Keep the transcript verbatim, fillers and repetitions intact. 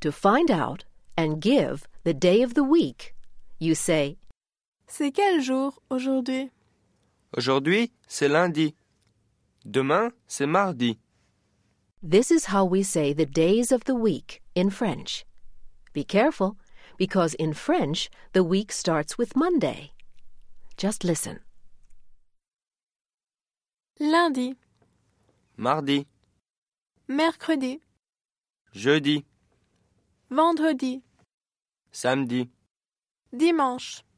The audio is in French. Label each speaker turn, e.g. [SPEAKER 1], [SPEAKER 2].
[SPEAKER 1] To find out and give the day of the week, you say,
[SPEAKER 2] C'est quel jour aujourd'hui?
[SPEAKER 3] Aujourd'hui, c'est lundi. Demain, c'est mardi.
[SPEAKER 1] This is how we say the days of the week in French. Be careful, because in French, the week starts with Monday. Just listen.
[SPEAKER 2] Lundi,
[SPEAKER 3] Mardi,
[SPEAKER 2] mercredi,
[SPEAKER 3] jeudi,
[SPEAKER 2] vendredi,
[SPEAKER 3] samedi,
[SPEAKER 2] dimanche.